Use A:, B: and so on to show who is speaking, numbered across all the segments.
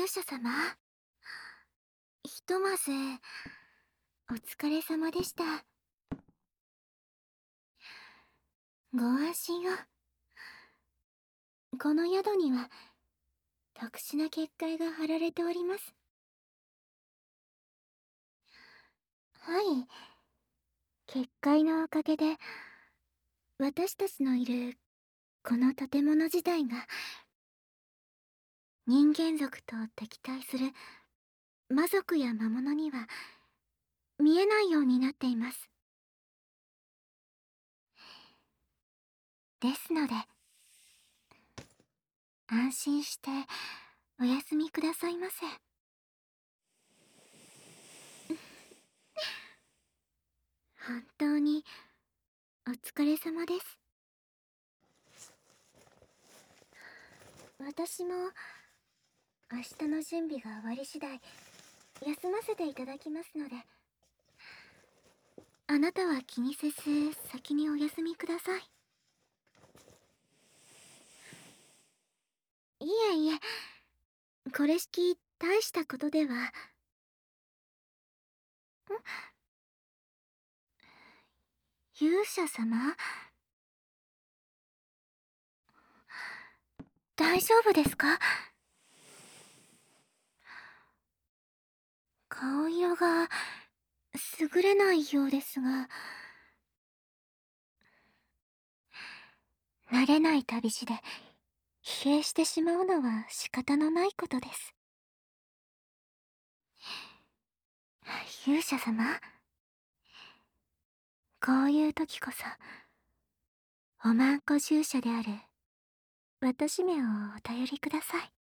A: 者様、ひとまずお疲れ様でした。ご安心を。この宿には特殊な結界が張られております。はい、結界のおかげで私たちのいるこの建物自体が人間族と敵対する魔族や魔物には見えないようになっています。ですので安心してお休みくださいませ。本当にお疲れ様です。私も明日の準備が終わり次第休ませていただきますので、あなたは気にせず先にお休みください。いえいえ、これしき大したことでは。勇者様、大丈夫ですか？顔色が優れないようですが。慣れない旅路で疲弊してしまうのは仕方のないことです。勇者様、こういう時こそおまんこ従者である私めをお頼りください。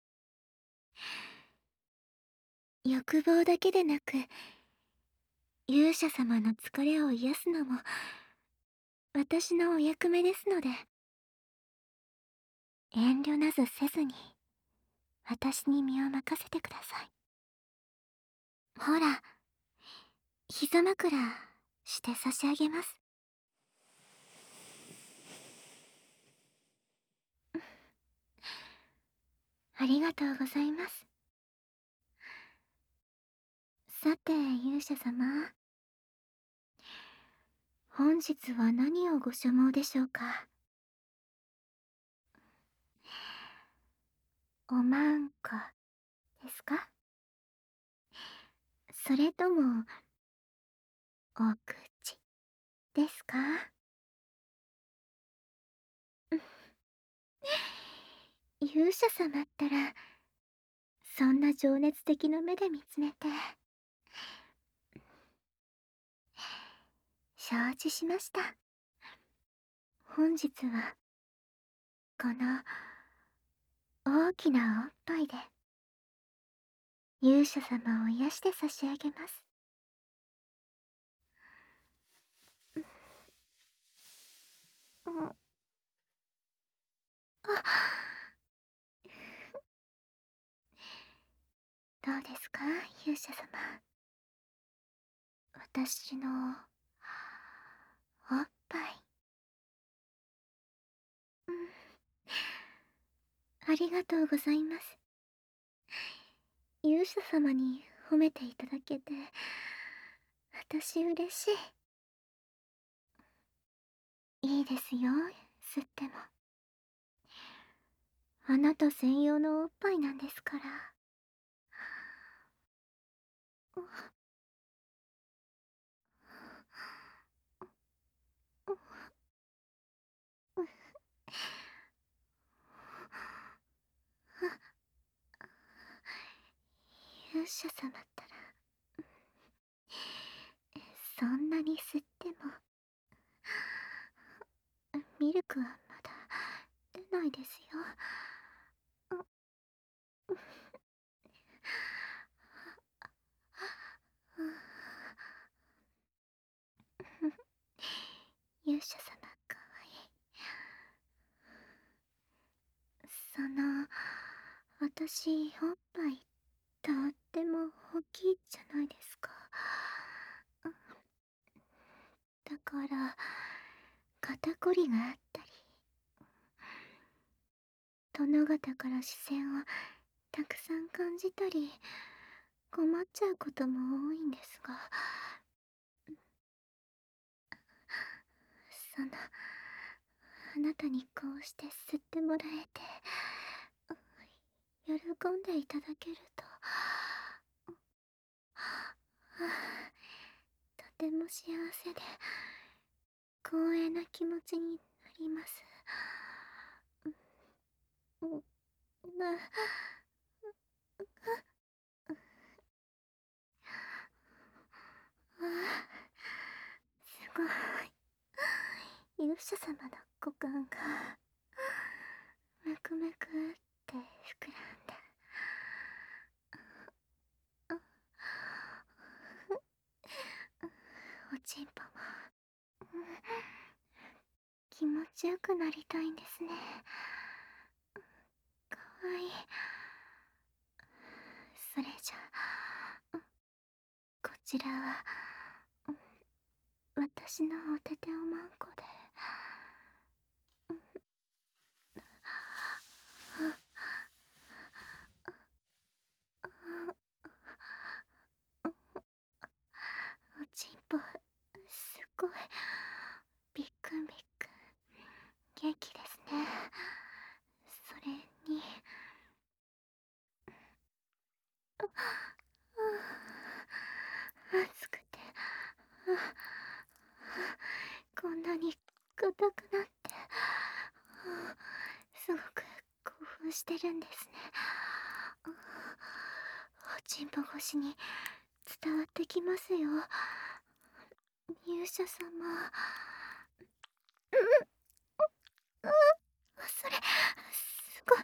A: 欲望だけでなく勇者様の疲れを癒すのも私のお役目ですので、遠慮なずせずに私に身を任せてください。ほら、膝枕して差し上げます。ありがとうございます。さて勇者様、本日は何をご所望でしょうか？おまんこですか？それともお口ですか？勇者様ったらそんな情熱的な目で見つめて。承知しました。本日はこの大きなおっぱいで勇者様を癒して差し上げます。うん、どうですか勇者様、私のおっぱい。うん、ありがとうございます。勇者様に褒めていただけて私嬉しい。いいですよ、吸っても。あなた専用のおっぱいなんですから。勇者様ったらそんなに吸ってもミルクはまだ出ないですよ。勇者様かわいい。私おっぱいとっても大きいじゃないですか。だから肩こりがあったり、殿方から視線をたくさん感じたり困っちゃうことも多いんですが、そのあなたにこうして吸ってもらえて喜んでいただけると、とても幸せで光栄な気持ちになります。な、すごい。勇者様の股間がむくむくって膨らんで、おちんぽも気持ちよくなりたいんですね。かわいい。それじゃこちらは私のおてておまんこで、おちんぽすごいびっくんびっくん元気ですね。それに暑くてこんなに硬くなってすごく興奮してるんですね。おちんぽ越しに伝わってきますよ、勇者様。それすごい。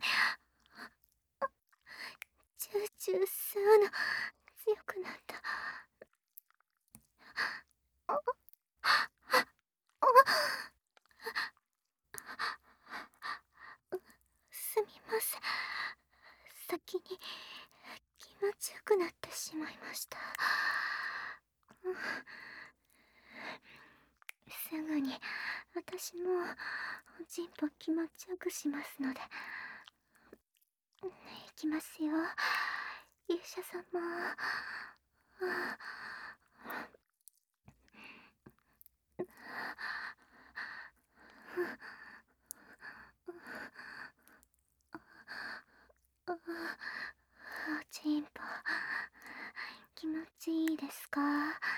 A: チューチュー吸うの強くなった。すみません、先に気持ちよくなってしまいました。すぐに私もおちんぽ気持ちよくしますので、いきますよ、勇者様。おちんぽ気持ちいいですか？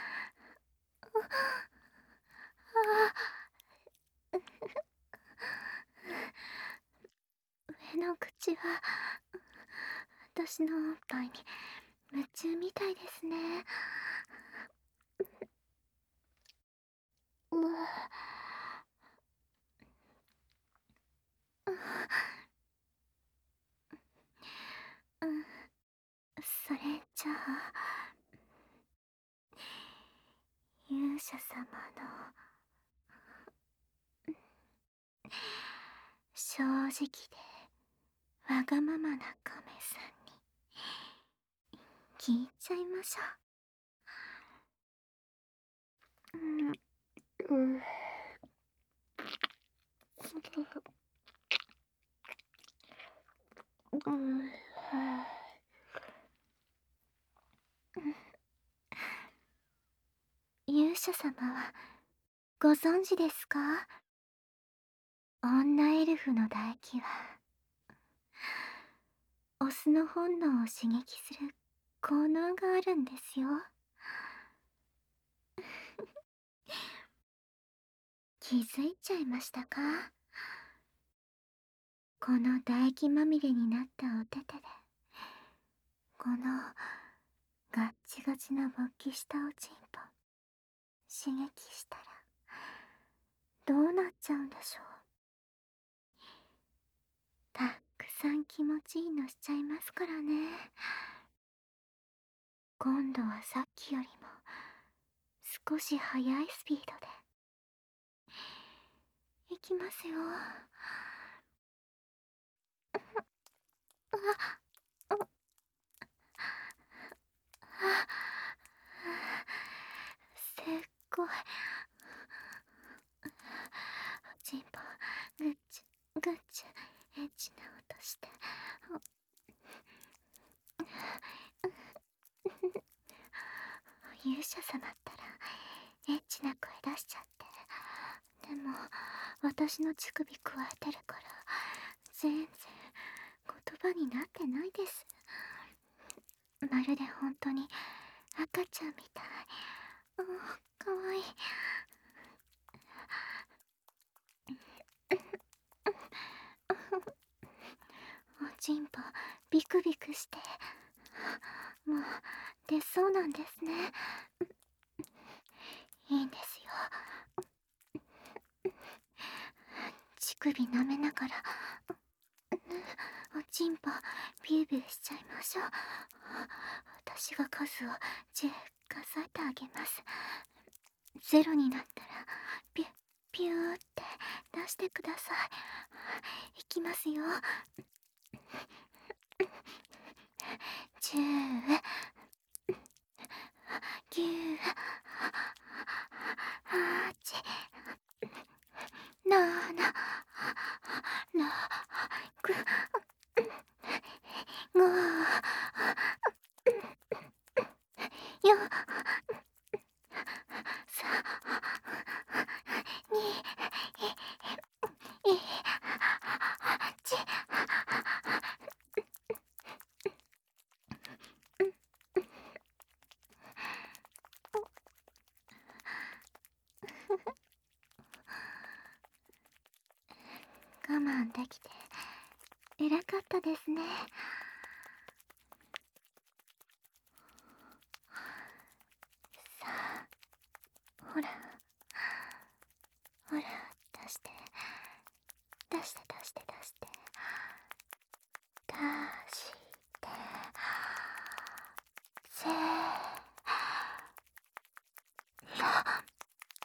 A: 上の口は私のおっぱいに夢中みたいですね。うわ、うん、それじゃあ勇者様の正直でわがままな亀さんに聞いちゃいましょう。勇者様はご存知ですか？女エルフの唾液はオスの本能を刺激する効能があるんですよ。気づいちゃいましたか？この唾液まみれになったお手手でこのガッチガチな勃起したおちんぽ刺激したらどうなっちゃうんでしょう。たくさん気持ちいいのしちゃいますからね。今度はさっきよりも少し速いスピードでいきますよ。すっごいおちんぽぐっちゅぐっちゅエッチな音して勇者様ったらエッチな声出しちゃって。でも私の乳首くわえてるから全然言葉になってないです。まるで本当に赤ちゃんみたい。うん、かわいい。おちんぽビクビクしてもう出そうなんですね。いいんですよ。乳首舐めながらおちんぽビュービューしちゃいましょう。私が数を10数えてあげます。ゼロになったらピュッピューって出してください。いきますよ。10、9、8、7、6、5、4、3、2、1、我慢できて偉かったですね。さあ、ほらほら、出して出して出して出して出してせーの。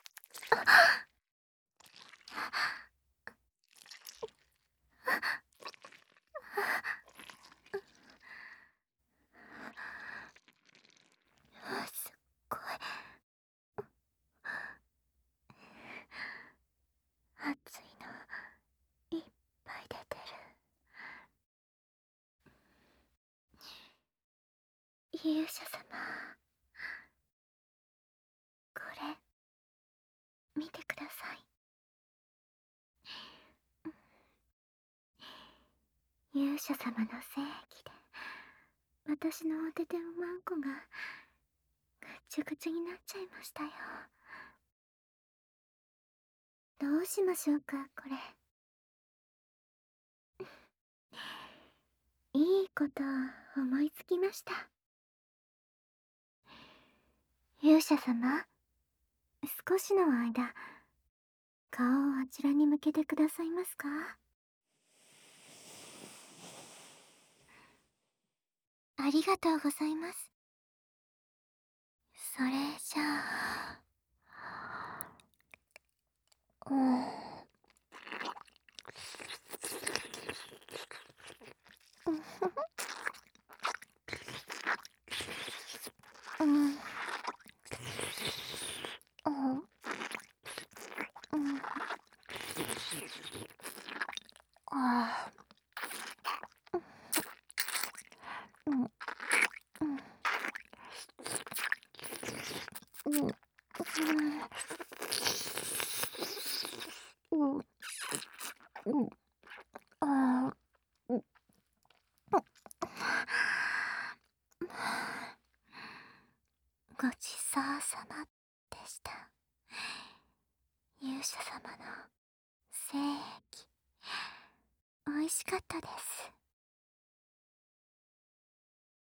A: すっごい熱いのいっぱい出てる。勇者様、これ見てください。勇者様の精液で私のお手手マンコがぐっちゃぐちゃになっちゃいましたよ。どうしましょうか、これ。いいこと思いつきました。勇者様、少しの間顔をあちらに向けてくださいますか？ありがとうございます。それじゃあ、うん、うん、うん、うん、ああ、うん、うん、うん、うん、うん、うん、ああ、うん、ごちそうさまでした。勇者様の精液、美味しかったです。